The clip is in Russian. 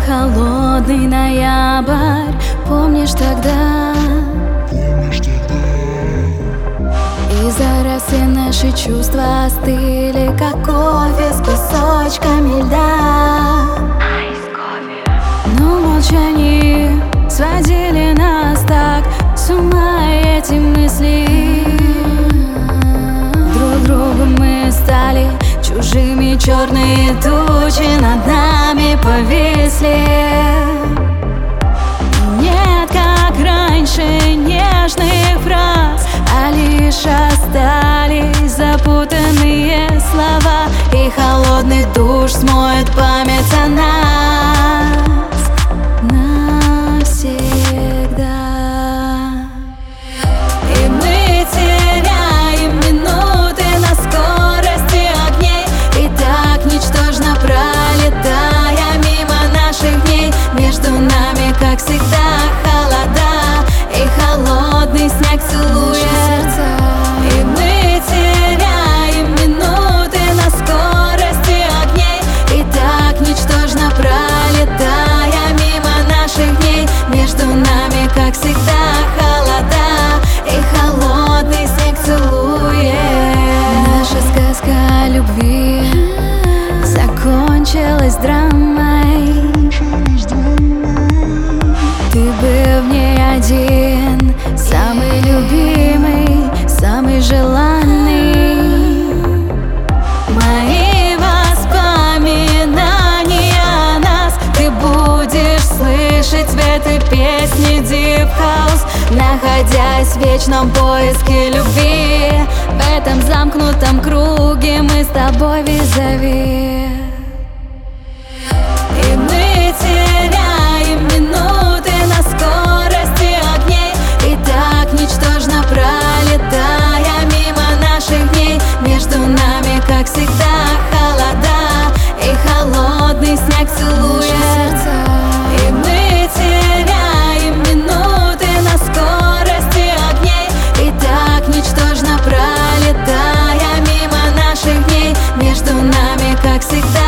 холодный ноябрь, помнишь тогда? И за росы наши чувства остыли, как кофе с кусочками льда. Но молчание сводили нас так с ума эти мысли. Друг другу мы стали чужими, черные тучи над нами повисли. Нет, как раньше, нежных фраз, а лишь остались запутанные слова. И холодный душ смоет память о нас навсегда. И мы теряем минуты на скорости огней, и так ничтожно пролетая мимо наших дней. Между нами, как всегда, холода и холодный снег целует сердца. И мы теряем минуты на скорости огней, и так ничтожно пролетая мимо наших дней. Между нами, как всегда, холода и холодный снег целует. Наша сказка о любви закончилась драмой. Ты был в ней один, самый любимый, самый желанный. Мои воспоминания о нас ты будешь слышать в этой песне Deep House, находясь в вечном поиске любви. В этом замкнутом круге мы с тобой визави. И мы теряем минуты на скорости огней, и так ничтожно пролетая мимо наших дней. Между нами, как всегда, холода и холодный снег целует сердца. И мы теряем минуты на скорости огней, и так ничтожно пролетая мимо наших дней. Между нами, как всегда,